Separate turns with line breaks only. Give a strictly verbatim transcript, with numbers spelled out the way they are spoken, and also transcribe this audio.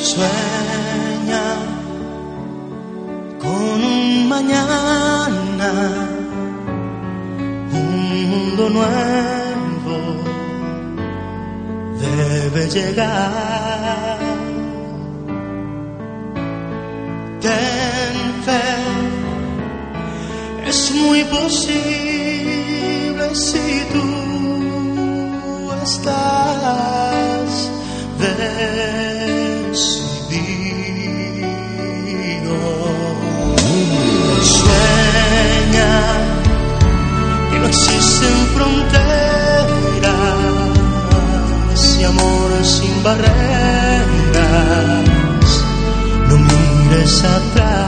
Sueña con un mañana, un mundo nuevo debe llegar. Ten fe, es muy posible si tú estás decidido. Sueña que no existen fronteras y amor sin barreras. No mires atrás.